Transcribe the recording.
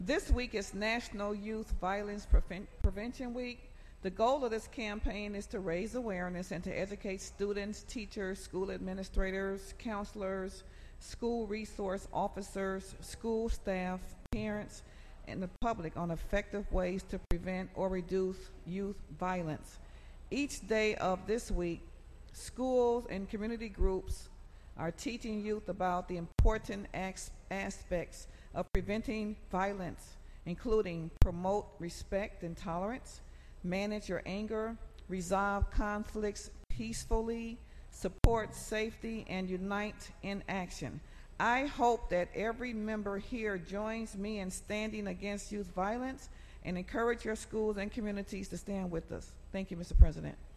This week is National Youth Violence Prevention Week. The goal of this campaign is to raise awareness and to educate students, teachers, school administrators, counselors, school resource officers, school staff, parents, and the public on effective ways to prevent or reduce youth violence. Each day of this week, schools and community groups are teaching youth about the important aspects of preventing violence, including promote respect and tolerance, manage your anger, resolve conflicts peacefully, support safety, and unite in action. I hope that every member here joins me in standing against youth violence and encourage your schools and communities to stand with us. Thank you, Mr. President.